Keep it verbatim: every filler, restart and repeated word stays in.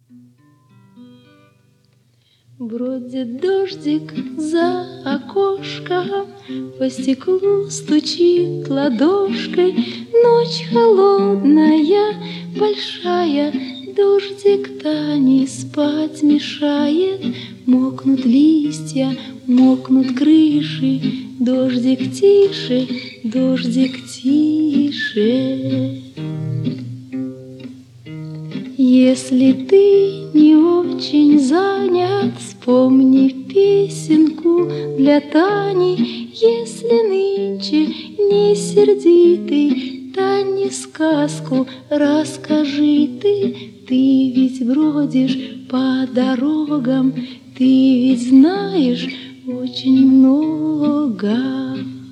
Бродит дождик за окошком, по стеклу стучит ладошкой. Ночь холодная, большая, дождик-то не спать мешает. Мокнут листья, мокнут крыши, дождик тише, дождик тише. Если ты не очень занят, вспомни песенку для Тани. Если нынче не сердитый, Тане сказку расскажи ты. Ты ведь бродишь по дорогам, ты ведь знаешь очень много.